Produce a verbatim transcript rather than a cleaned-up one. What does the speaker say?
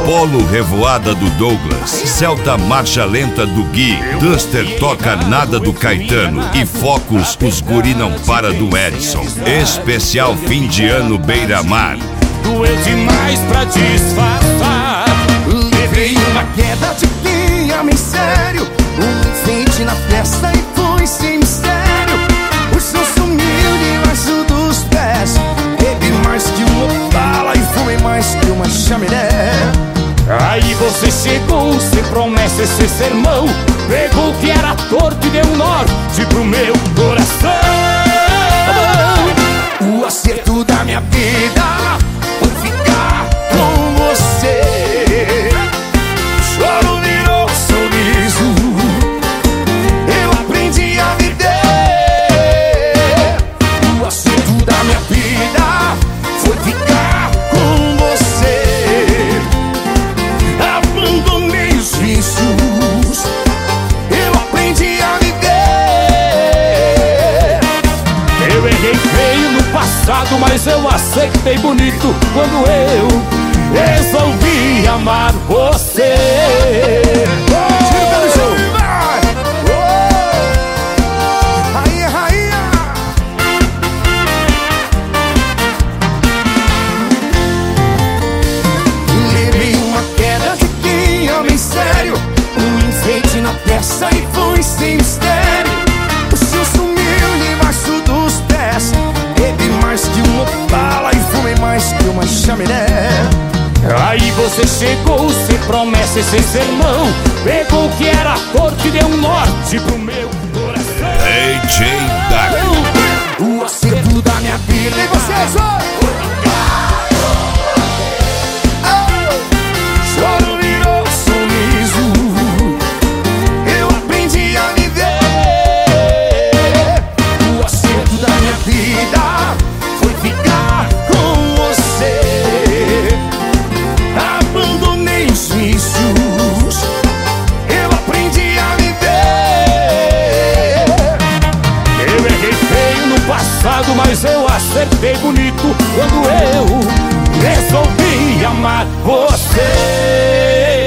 Polo Revoada do Douglas, Celta Marcha Lenta do Gui, Duster Toca Nada do Caetano e Focus Os Guri Não Para do Edson. Especial fim de ano Beira-Mar. Doeu demais pra disfarçar. Levei uma queda de guia, em sério, um enfeite na festa e foi sem mistério. O som sumiu debaixo dos pés. Bebi mais que uma bala e fumei mais que uma chaminé. Aí você chegou, sem promessa e sem sermão, pegou o que era torto e deu um norte pro meu coração. O acerto da minha vida foi ficar com você. Choro virou sorriso, eu aprendi a viver. O acerto da minha vida foi ficar com você. Abandonei os vícios, eu aprendi a viver. Eu errei feio no passado, mas eu aceitei bonito quando eu resolvi amar você. Rainha, rainha. Levei uma queda de quem ama em sério, um enfeite na peça e foi sem mistério. O seu sumiu debaixo dos pés. Bebi mais que uma bala e fumei mais que uma chaminé. Aí você chegou, sem promessa e sem sermão, pegou o que era torto e deu um norte pro meu coração. D J W. O acerto da minha vida. E vocês, ó! Choro virou sorriso, eu aprendi a viver. O acerto da minha vida foi ficar com você. Abandonei os vícios, eu aprendi a viver. Eu errei feio no passado, mas eu acertei bonito quando eu resolvi amar você.